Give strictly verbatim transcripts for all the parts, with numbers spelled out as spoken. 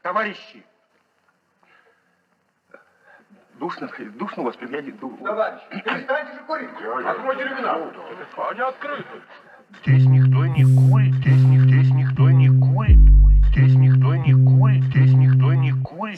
Товарищи! Душно, душно у вас, пригляди. Товарищи, перестаньте же курить. Откройте люмина. Они открыты. Здесь никто не курит, здесь, ни, здесь никто не курит. Здесь никто не курит, здесь никто не курит.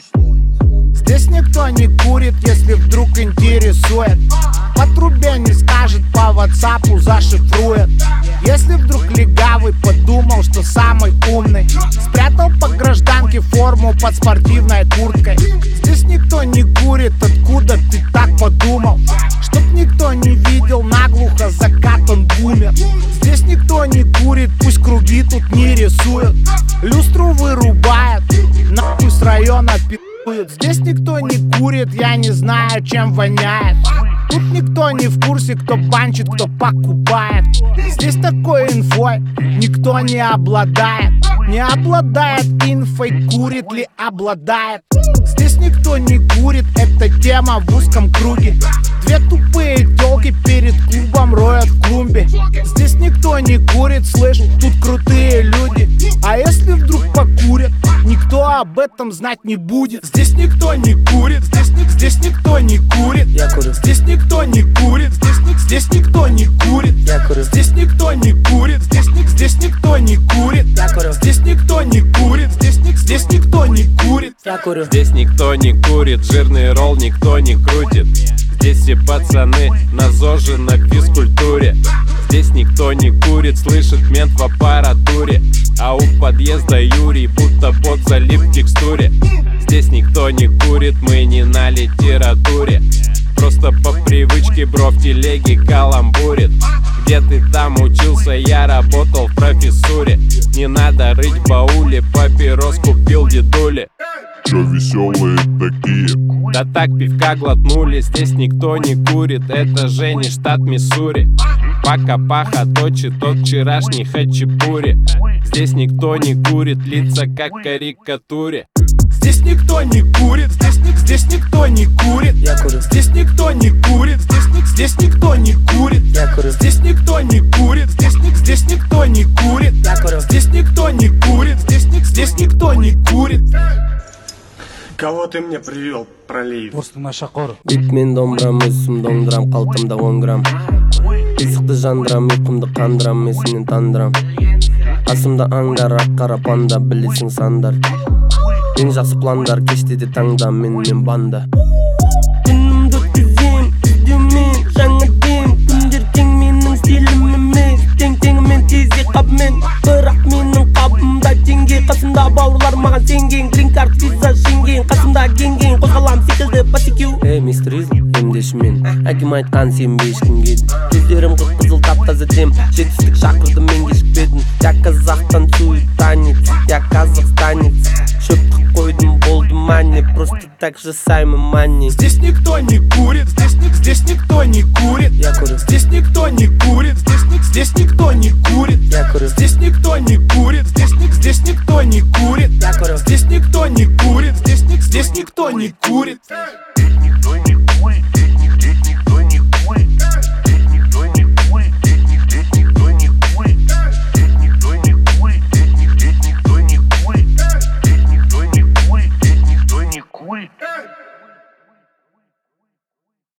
Здесь никто не курит, если вдруг интересует. По трубе не скажет, по ватсапу зашифрует. Если вдруг легавый подумал, что самый умный, спрятал по гражданке форму под спортивной курткой. Здесь никто не курит, откуда ты так подумал? Чтоб никто не видел, наглухо закат он бумер. Здесь никто не курит, пусть круги тут не рисуют. Люстру вырубает, нахуй с района пи***ют. Здесь никто не курит, я не знаю, чем воняет. Тут никто не в курсе, кто банчит, кто покупает. Здесь такой инфой никто не обладает. Не обладает инфой, курит ли обладает. Здесь никто не курит, это тема в узком круге. Две тупые тёлки перед клубом роют в клумбе. Здесь никто не курит, слышь, тут крутые люди. А если вдруг покурят, никто об этом знать не будет. Здесь никто не курит, здесь, здесь никто не курит. Я курю. Здесь никто не курит, здесь, здесь никто не курит. Я курю. Здесь никто не курит, здесь, здесь никто не курит. Я курю. Здесь никто не курит, здесь, здесь никто не курит. Я курю. Здесь никто не курит, жирный ролл никто не крутит. Здесь все пацаны на ЗОЖе, на физкультуре. Здесь никто не курит, слышит мент в аппаратуре. А у подъезда Юрий будто бот залип в текстуре. Здесь никто не курит, мы не на литературе. Просто по привычке бро в телеге каламбурит. Где ты там учился, я работал в профессуре. Не надо рыть в бауле, папирос купил дедуле. Чё веселые такие? Да так пивка глотнули, здесь никто не курит. Это же не штат Миссури. Пока паха точит тот вчерашний хачапури. Здесь никто не курит, лица как в карикатуре. Здесь никто не курит, здесь, здесь никто не курит. Я курю. Здесь никто не курит, здесь, здесь никто не курит. Я курю. Здесь никто не курит, здесь, здесь никто не курит. Я курю. Здесь никто не курит, здесь, здесь никто не курит. Кого ты мне привел, пролив? Ит мен домбырам, өзім домдырам, қалтамда он грамм. Есікті жандырам, ұйқымды қандырам, есімнен тандырам. Қасымда аңдар, ақ қара панда, білесің сандар. Ең жақсы пландар, кештеде таңда, мен мен банда. Күнімді өткізем, іздеумен, жаңа дем. Күндер тең менің стилім емес, тең-теңімен тезе қапмен. Бірақ менің қабымда теңге, қасымда бауырлар маған сенген. Грин-карт, виза шенген, қасымда кенген. Қозғалам секілді басекеу. Эй, мистер Изл, емдеші мен. Әкем айтқан сенбе ешкімге. Көздерім қып-қызыл тап-таза дем. Жетістік шақырды мен кешікпедім. Я казахтан суетанец, я казахстанец. Шөптік қойдым, болды мане. Просто так же саймы мане. Здесь никто не курит, здесь, здесь никто не курит. Я курю. Здесь никто не курит, здесь, здесь никто не курит. Я курю. Здесь никто не курит, здесь, здесь никто не курит. Я курю. Здесь никто не курит, здесь, здесь никто не курит. Здесь никто не курит.